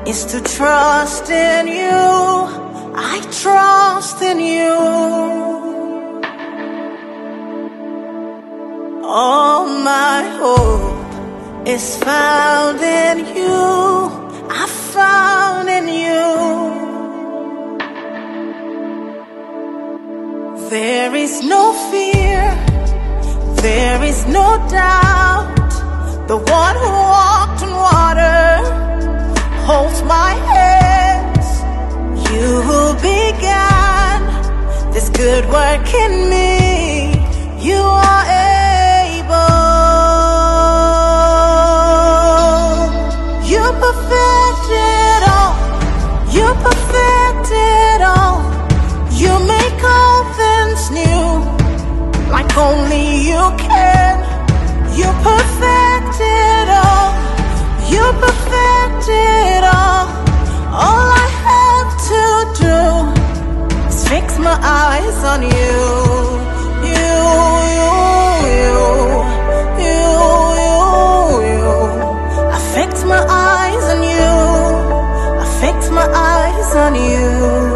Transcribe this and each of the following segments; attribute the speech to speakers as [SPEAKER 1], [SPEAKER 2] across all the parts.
[SPEAKER 1] is to trust in you. I trust in you. All my hope is found in you. I found in you. There is no fear, there is no doubt. The one who walked on water holds my hands. You who began this good work in me, you are able. You perfected all. You perfected all. You make all things new, like only you can. You perfected all. You perfected all. All I have to do is fix my eyes on you. You, you, you, you, you, you. I fix my eyes on you. I fix my eyes on you.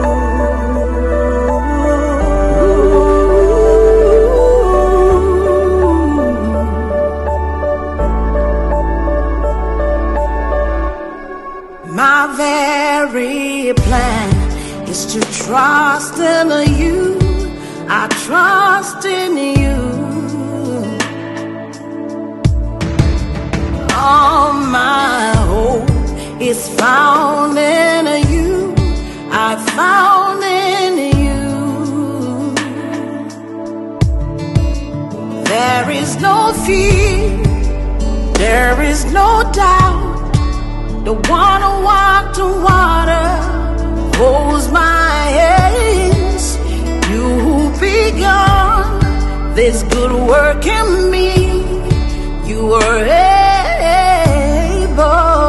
[SPEAKER 1] My very plan is to trust in you. I trust in you. All my hope is found in you. I found in you. There is no fear, there is no doubt. The one who walked on water holds my hands. You who begun this good work in me, you are able.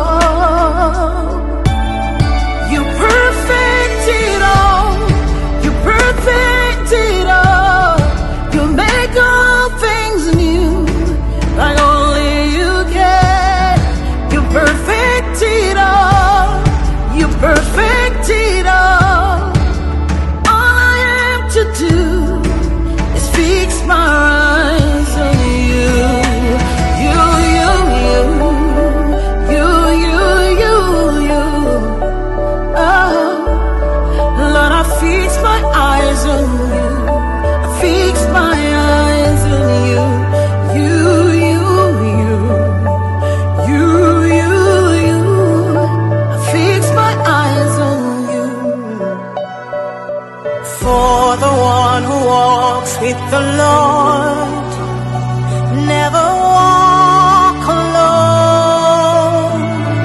[SPEAKER 1] You perfected all. You perfected all. You make all things new, like only you can. You perfected all. You perfected all. All I have to do is fix my eyes on you. You, you, you, you, you, you, you. Oh, Lord, I fix my eyes on you. I fix my eyes on you. You, you, you, you, you, you. I fix my eyes on you. For the one who walks with the Lord never walk alone,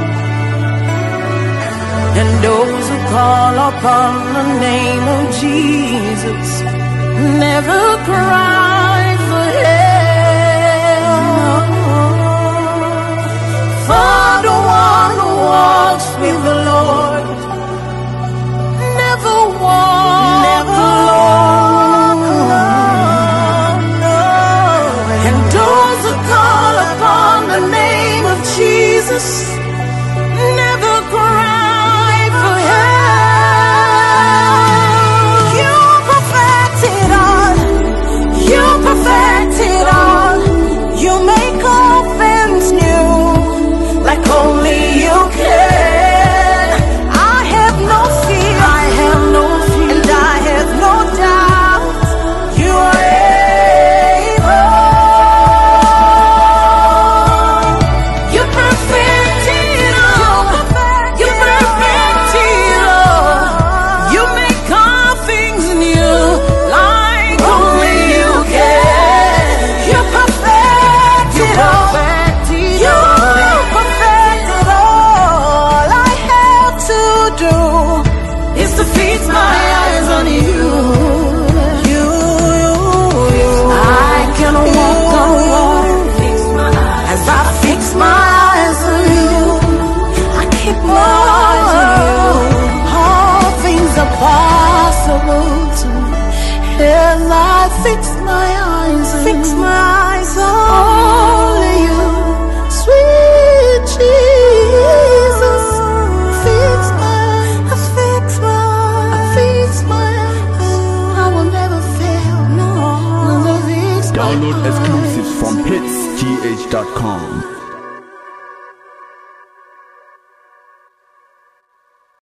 [SPEAKER 1] and those who call upon the name of Jesus never cry for help. For the one who walks with the Lord never walk alone, no. And those who call upon the name of Jesus never cry for help. You perfected all. You perfected all. You make all things new, like only you can. I have no fear, I have no fear, and I have no doubt. You are able. You perfected all. You perfected all. You make all things new, like only you can. You perfected all. You perfected all. I have to do is to fix my eyes on you. You, you, you. I can walk on water as I fix my eyes on you. I keep my eyes on you. All things are possible to me as I fix my eyes on you. Fix my eyes on only you, sweet Jesus. Fix
[SPEAKER 2] Download exclusives from hitsgh.com.